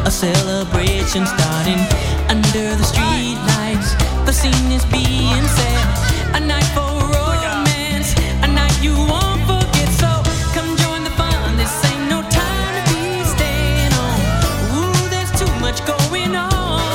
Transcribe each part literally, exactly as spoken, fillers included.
A celebration starting under the street lights. The scene is being set. A night for romance, a night you won't forget. So come join the fun. This ain't no time to be staying on. Ooh, there's too much going on.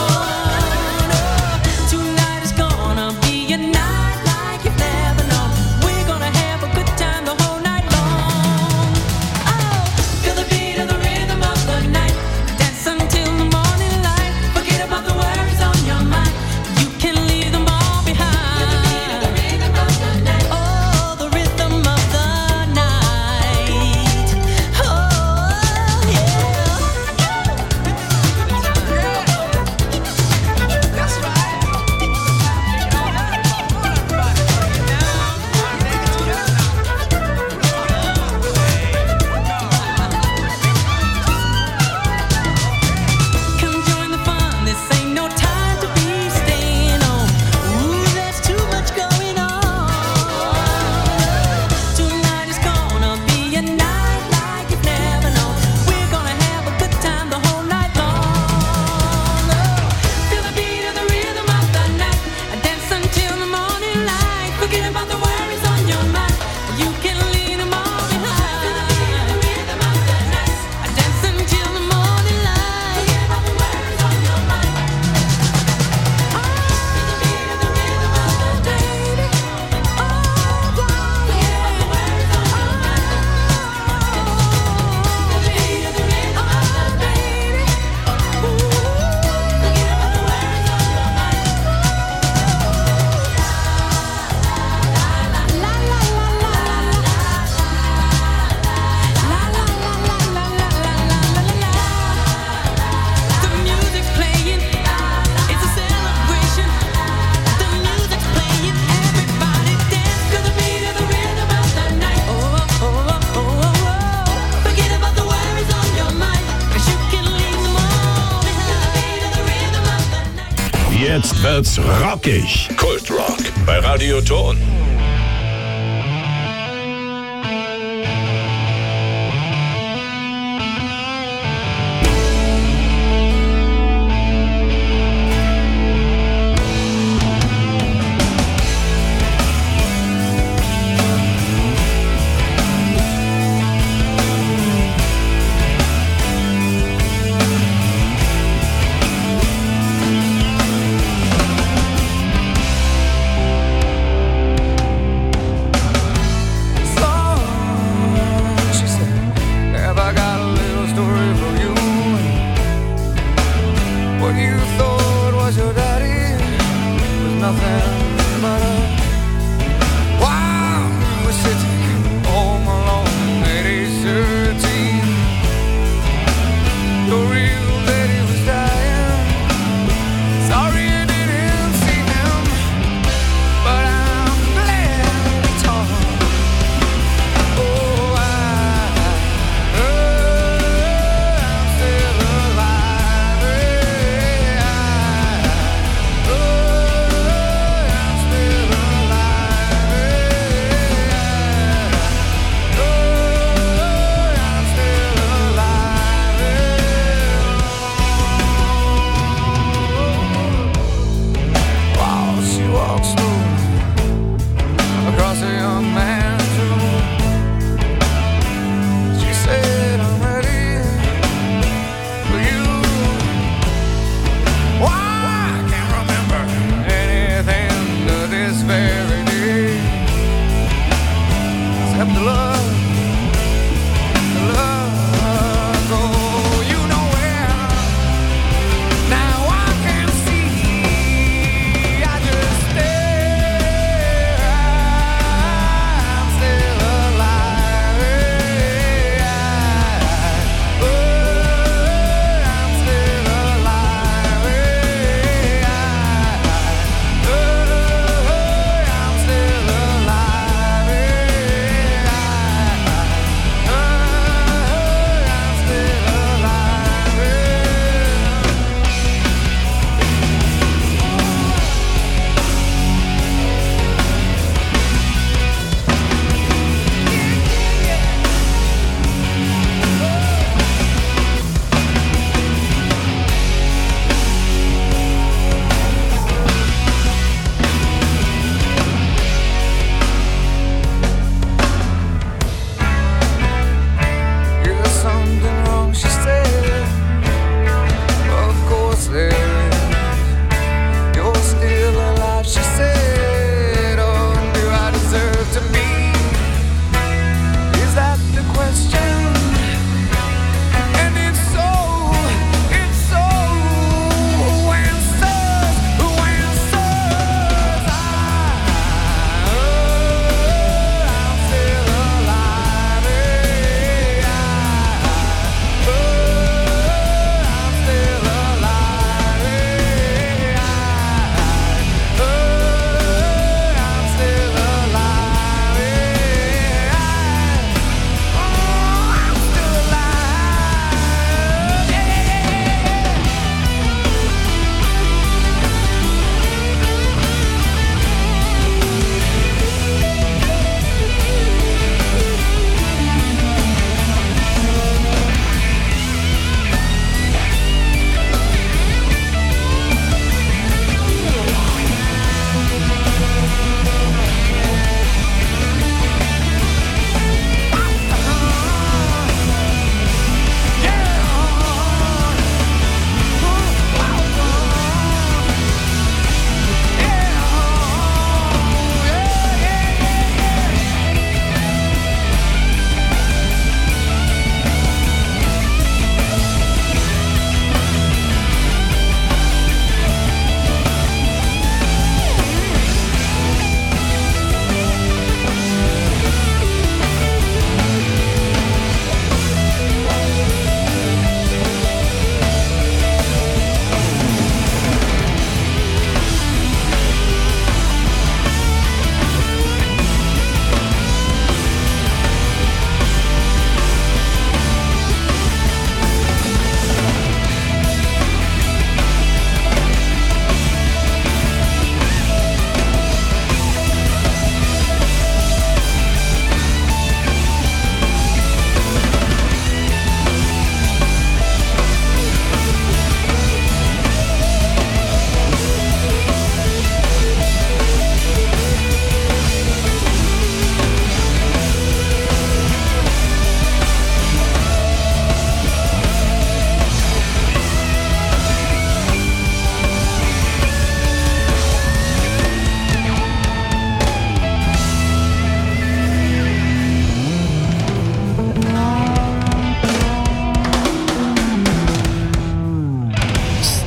Jetzt wird's rockig. Kultrock bei Radio Ton.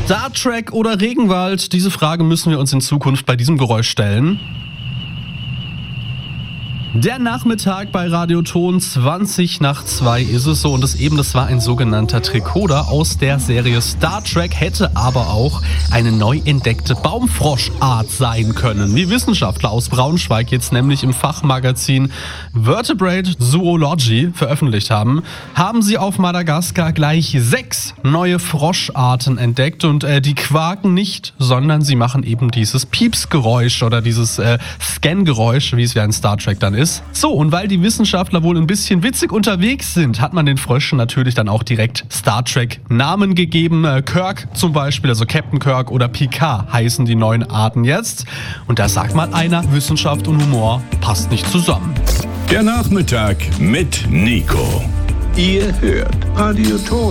Star Trek oder Regenwald? Diese Frage müssen wir uns in Zukunft bei diesem Geräusch stellen. Der Nachmittag bei Radioton, zwanzig nach zwei ist es so, und das eben, das war ein sogenannter Tricorder aus der Serie Star Trek, hätte aber auch eine neu entdeckte Baumfroschart sein können. Wie Wissenschaftler aus Braunschweig jetzt nämlich im Fachmagazin Vertebrate Zoology veröffentlicht haben, haben sie auf Madagaskar gleich sechs neue Froscharten entdeckt, und äh, die quaken nicht, sondern sie machen eben dieses Piepsgeräusch oder dieses äh, Scan-Geräusch, wie es ja in Star Trek dann ist. So, und weil die Wissenschaftler wohl ein bisschen witzig unterwegs sind, hat man den Fröschen natürlich dann auch direkt Star Trek Namen gegeben. Kirk zum Beispiel, also Captain Kirk, oder Picard heißen die neuen Arten jetzt. Und da sagt mal einer, Wissenschaft und Humor passt nicht zusammen. Der Nachmittag mit Nico. Ihr hört Radioton.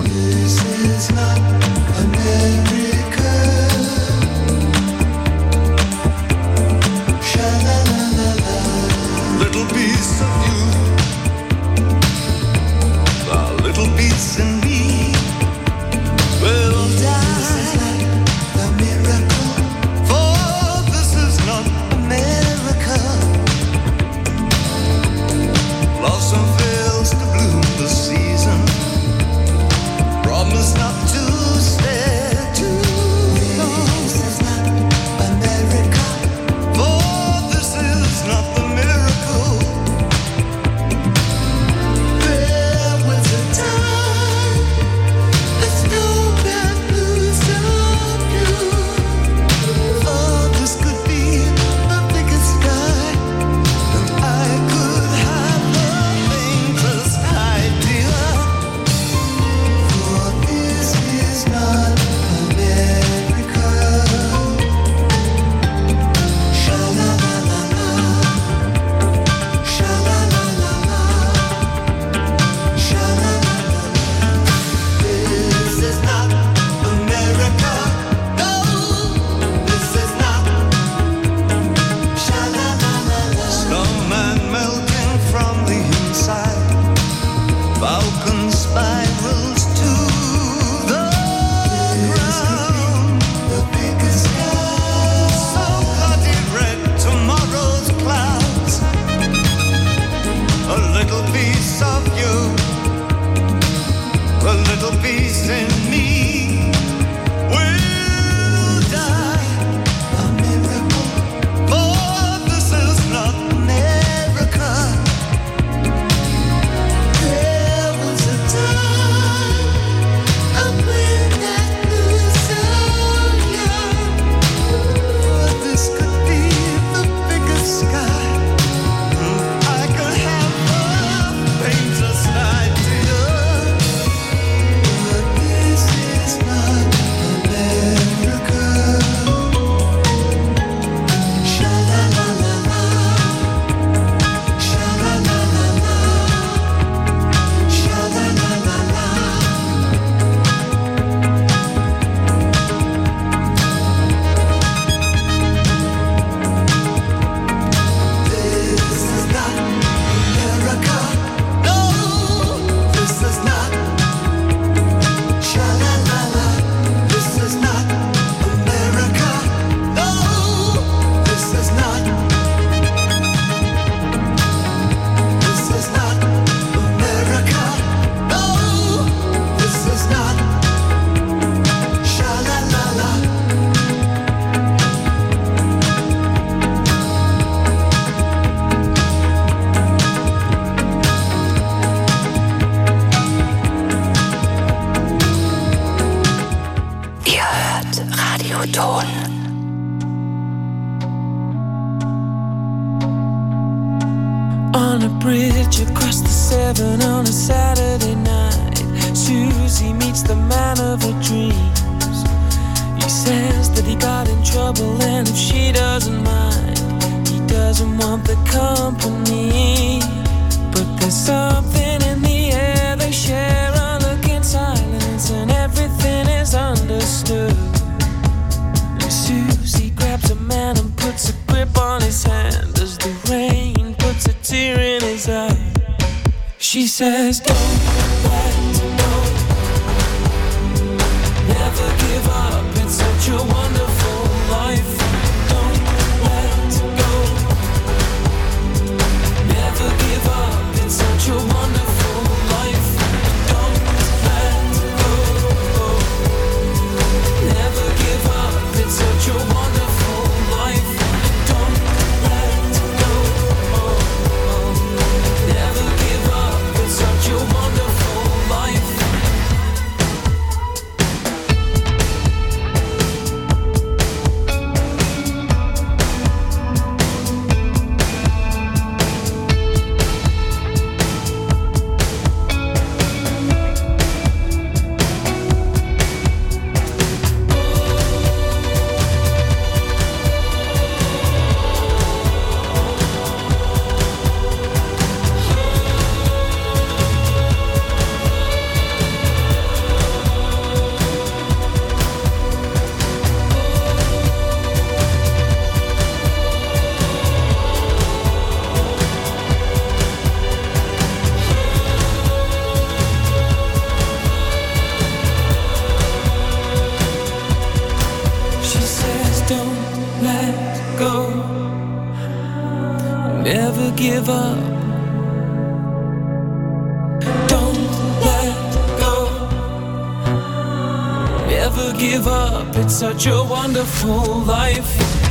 Little piece of you, a little piece in me will die. A miracle, for this is not America. Blossom fails to bloom this season. Promise not to stay too long. This is not America, for this is not the miracle. There was a time I stole that blues of you. Oh, this could be the biggest sky, and I could have the faintest idea. For this is not America. Sha-la-la-la-la, sha-la-la-la-la, sha-la-la-la-la. This is not America. No, this is not. Sha-la-la-la-la. Snowman melting from the inside. Falcon spirals to the ground. The biggest sky. So bloody red, tomorrow's clouds. A little piece of you, a little piece in me will die. A miracle, for this is not America. There was a time I went that blue so young. For this could be the biggest sky. I could have the faintest idea. But this is not America. Sha-la-la-la-la, sha-la-la-la-la, sha-la-la-la-la. This is not America. No, this is not. Sha-la-la-la. This is not America. No, this is not. This is not America. No, this is not. Sha-la-la-la. Ihr hört Radioton. On a bridge across the Severn on a Saturday night, Susie meets the man of her dreams. He says that he got in trouble, and if she doesn't mind, he doesn't want the company. But there's something in the air, they share a look in silence, and everything is understood. And Susie grabs a man and puts a grip on his hand as the rain puts a tear in his eye. She says, don't let go, never give up, it's give up. Don't let go. Never give up. It's such a wonderful life.